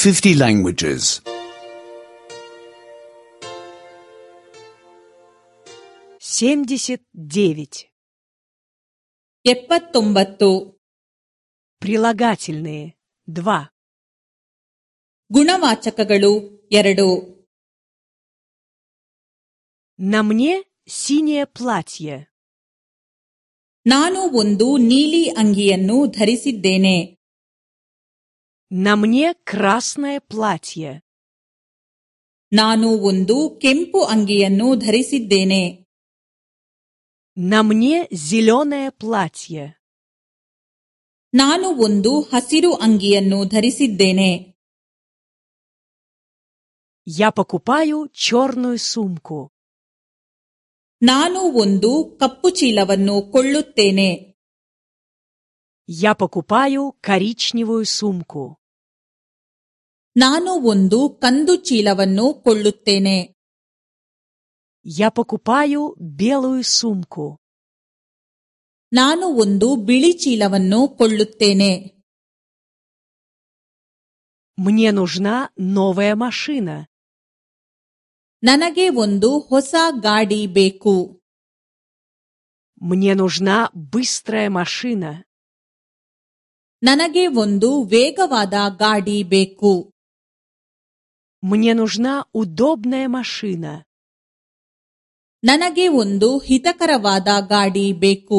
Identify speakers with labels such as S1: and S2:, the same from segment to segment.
S1: 50 languages.
S2: 79.
S3: 79.
S2: Прилагательные 2.
S3: ಗುಣವಾಚಕಗಳು 2.
S2: На мне синее платье.
S3: ನಾನು ಒಂದು ನೀಲಿ ಅಂಗಿಯನ್ನು ಧರಿಸಿದ್ದೇನೆ.
S2: На мне красное платье.
S3: ನಾನು ಒಂದು ಕೆಂಪು ಅಂಗಿಯನ್ನು ಧರಿಸಿದ್ದೇನೆ.
S2: На мне зеленое платье.
S3: ನಾನು ಒಂದು ಹಸಿರು ಅಂಗಿಯನ್ನು ಧರಿಸಿದ್ದೇನೆ.
S2: Я покупаю черную сумку.
S3: ನಾನು ಒಂದು ಕಪ್ಪು ಚೀಲವನ್ನು ಕೊಳ್ಳುತ್ತೇನೆ.
S2: Я покупаю коричневую сумку.
S3: ನಾನು ಒಂದು ಕಂದು ಚೀಲವನ್ನು ಕೊಳ್ಳುತ್ತೇನೆ.
S2: Я покупаю белую сумку.
S3: ನಾನು ಒಂದು ಬಿಳಿ ಚೀಲವನ್ನು ಕೊಳ್ಳುತ್ತೇನೆ.
S2: Мне нужна новая машина.
S3: ನನಗೆ ಒಂದು ಹೊಸ ಗಾಡಿ ಬೇಕು.
S2: Мне нужна быстрая машина.
S3: ನನಗೆ ಒಂದು ವೇಗವಾದ ಗಾಡಿ ಬೇಕು.
S2: Мне нужна удобная машина.
S3: ನನಗೆ ಒಂದು ಹಿತಕರವಾದ ಗಾಡಿ ಬೇಕು.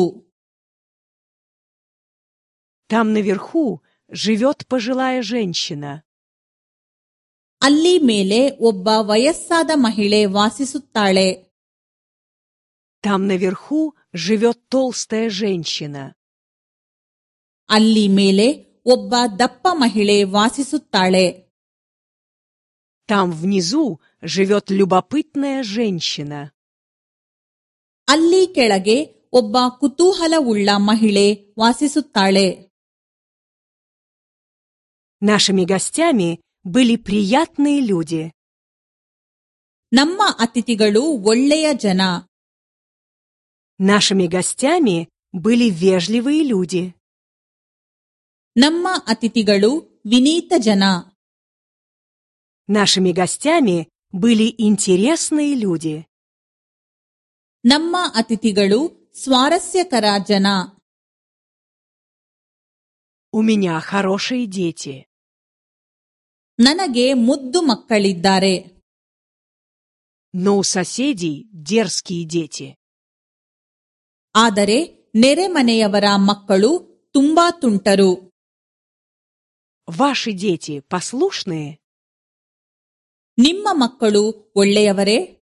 S2: Там наверху живет пожилая женщина.
S3: ಅಲ್ಲಿ ಮೇಲೆ ಒಬ್ಬ ವಯಸ್ಸಾದ ಮಹಿಳೆ ವಾಸಿಸುತ್ತಾಳೆ.
S2: Там наверху живет толстая женщина.
S3: ಅಲ್ಲಿ ಮೇಲೆ ಒಬ್ಬ ದಪ್ಪ ಮಹಿಳೆ ವಾಸಿಸುತ್ತಾಳೆ.
S2: Там внизу живет любопытная женщина.
S3: ಅಲ್ಲಿ ಕೆಳಗೆ ಒಬ್ಬ ಕುತೂಹಲವುಳ್ಳ ಮಹಿಳೆ ವಾಸಿಸುತ್ತಾಳೆ.
S2: Нашими гостями были приятные люди.
S3: ನಮ್ಮ ಅತಿಥಿಗಳು ಒಳ್ಳೆಯ ಜನ.
S2: Нашими гостями были вежливые люди.
S3: ನಮ್ಮ ಅತಿಥಿಗಳು ವಿನೀತ ಜನ.
S2: Нашими гостями были интересные люди.
S3: ನಮ್ಮ ಅತಿಥಿಗಳು ಸ್ವಾರಸ್ಯಕರ ಜನ.
S2: У меня хорошие дети.
S3: ನನಗೆ ಮುದ್ದು ಮಕ್ಕಳಿದ್ದಾರೆ.
S2: Но у соседей дерзкие дети.
S3: ಆದರೆ ನೆರೆಮನೆಯವರ ಮಕ್ಕಳು ತುಂಬಾ ತುಂಟರು.
S2: Ваши дети послушные?
S3: ನಿಮ್ಮ ಮಕ್ಕಳು ಒಳ್ಳೆಯವರೇ?